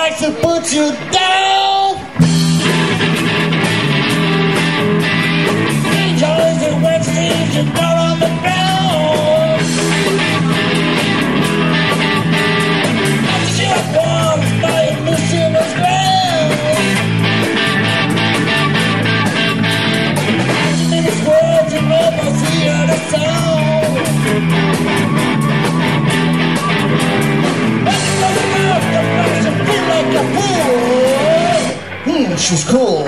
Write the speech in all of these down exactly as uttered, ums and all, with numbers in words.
likes to put you down. Enjoys it when she leaves you down on the ground. After she was warmed by a mischievous ground. She made this world you almost hear the sound. When you come out, the flash you feel like a fool. Hmm, she's cool.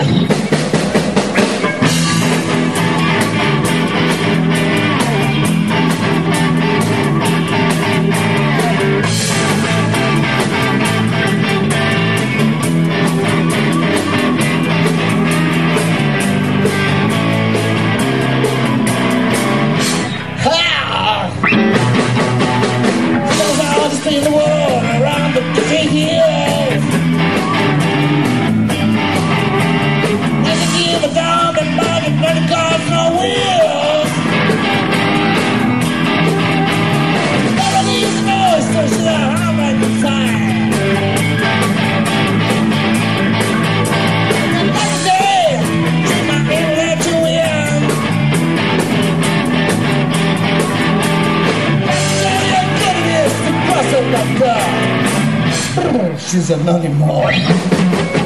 In the world around the busy hills, and to give a down the mighty bloody cars no wheels. Never leaves the noise, so she's a hard right inside. And next day, she might be able to win. Next day, how good it is to cross over the car. She's a money more.